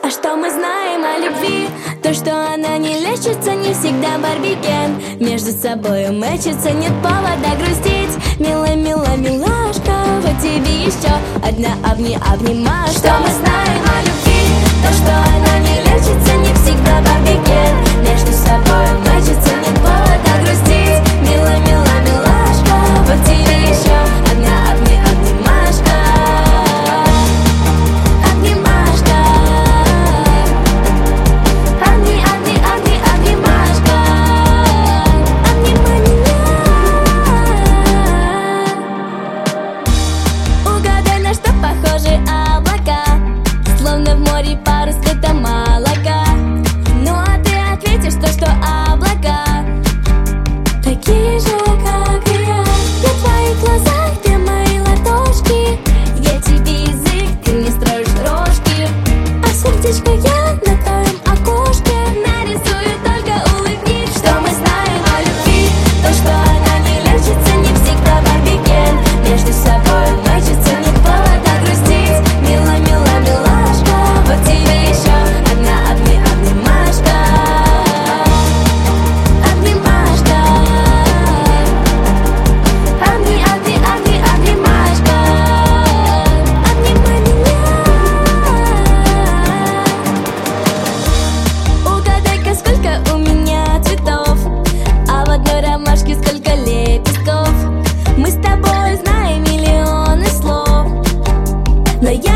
А что мы знаем о любви? То, что она не лечится, не всегда барбикен. Между собой мэчится, нет повода грустить. Милая, милая, милашка, вот тебе еще одна обнимашка. Что мы знаем о любви? То, что она не лечится, не всегда барбикен. Между собой мэчится, нет повода грустить. Милая, милая, милашка, вот тебе еще одна обнимашка. Похожи облака, словно в море парус цвета молока. Ну а ты ответишь то, что облака такие же, как и я. Я в твоих глазах, где мои ладошки. Я тебе язык, ты мне строишь рожки. А сердечко я на твоем окошке нарисую, только улыбнись. Что мы знаем о любви? То, что она не лечится, не всегда барбикен. Между собой мэчится, нет повода грустить. Милая, милая, милашка, вот тебе еще одна обнимашка. Обнимашка. Обнимашка. Обнимай меня. Угадай-ка, сколько у меня цветов, а в одной ромашке сколько лепестков. Мы с тобой знаем миллионы слов, но